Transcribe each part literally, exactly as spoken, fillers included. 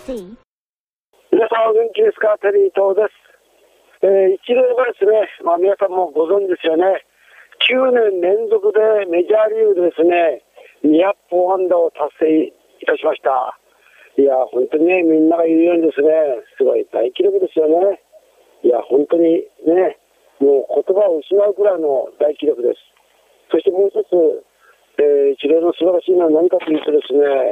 C。 皆さんお元気ですか？テリー東です。えー、一塁がですね、まあ皆さんもご存知ですよね。きゅうねん連続でメジャーリーグでですね、にひゃっぽん安打を達成いたしました。いや、本当にね、みんなが言うようにですね、すごい大記録ですよね。いや、本当にね、もう言葉を失うくらいの大記録です。そしてもう一つ、えー、一連の素晴らしいのは何かというとですね、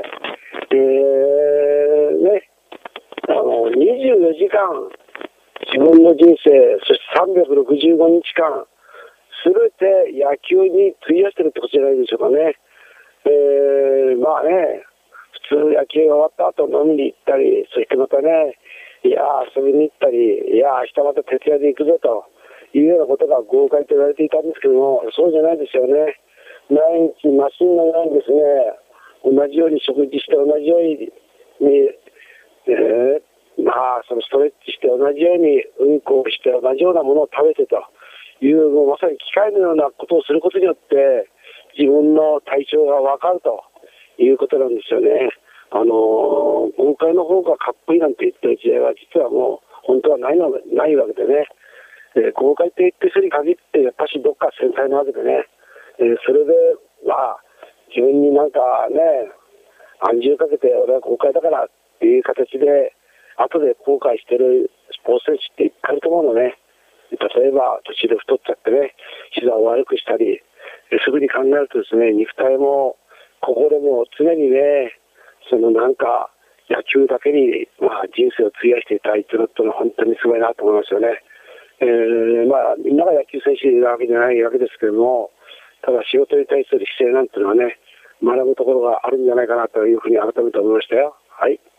えー、ね、あの、にじゅうよじかん、自分の人生、そしてさんびゃくろくじゅうごにちかん、すべて野球に費やしてるってことじゃないでしょうかね。えー、まあね、普通野球が終わった後飲みに行ったり、そしてまたね、いや遊びに行ったり、いや明日また徹夜で行くぞというようなことが豪快と言われていたんですけども、そうじゃないですよね。毎日マシンのようにですね、同じように食事して同じように、えー、まあそのストレッチして同じようにうんこをして同じようなものを食べてという、もうまさに機械のようなことをすることによって自分の体調が分かるということなんですよね。あのー、今回の方がかっこいいなんて言ってる時代は実はもう本当はないのないわけでね、えー、豪快って言ってる人に限ってやっぱしどっか繊細なわけでね、えー、それでまあ自分になんかね暗示をかけて俺は豪快だからっていう形で後で後悔してるスポーツ選手っていっぱいいると思うのね。例えば途中で太っちゃってね、膝を悪くしたり、すぐに考えるとですね、肉体も心も常にね、そのなんか野球だけに、まあ、人生を費やしていたいというのは本当にすごいなと思いますよね。えー、まあみんなが野球選手なわけじゃないわけですけれども、ただ仕事に対する姿勢なんていうのはね、学ぶところがあるんじゃないかなというふうに改めて思いましたよ。はい。